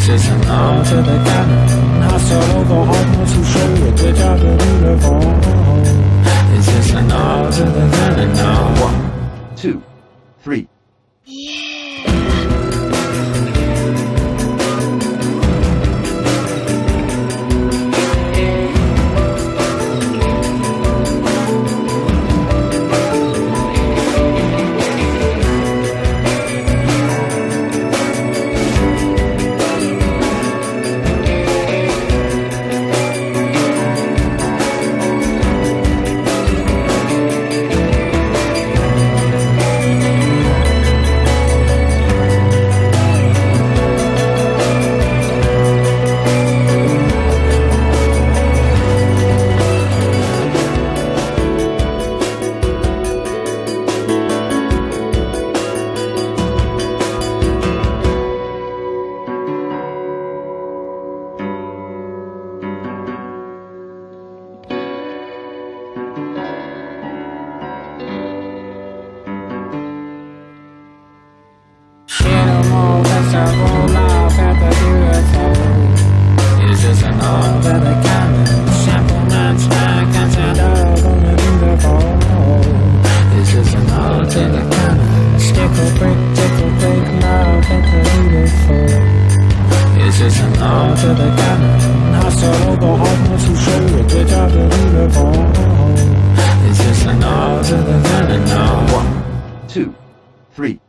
just an ode to the cannon， 他手楼高好多出手也对家的绿了风。It's just an ode to the cannon now. 1, 2, 3. It's just an ode to the cannon， 像不满出来看见的公园里的风。It's just an ode to the cannon， Tickle brick, tickle brick, now tickle beautiful. It's just an ode to the cannon， 他手楼高好多出手也对家的绿了风。It's just an ode to the cannon now. 1, 2, 3.